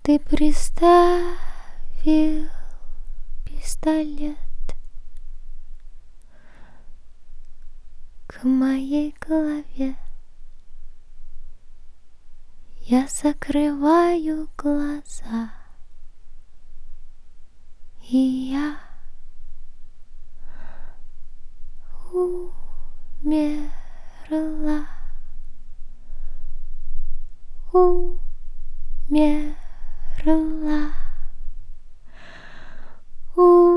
Ты приставил пистолет к моей голове. Я закрываю глаза, и я умерла, умерла, умерла.